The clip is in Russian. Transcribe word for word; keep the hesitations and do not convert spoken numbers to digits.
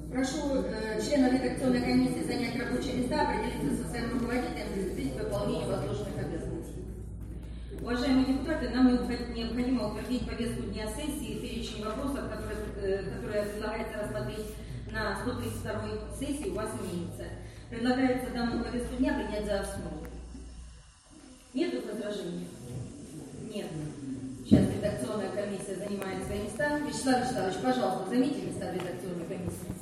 Прошу э, членов редакционной комиссии занять рабочие места, определиться со своим руководителем и приступить к выполнению возложенных обязанностей. Уважаемые депутаты, нам необходимо утвердить повестку дня сессии, перечень вопросов, которые, э, которые предлагается рассмотреть на сто тридцать второй сессии, у вас имеется. Предлагается данную повестку дня принять за основу. Нет возражений? Нет. Сейчас редакционная комиссия занимает свои места. Вячеслав Вячеславович, пожалуйста, займите места в редакционной комиссии.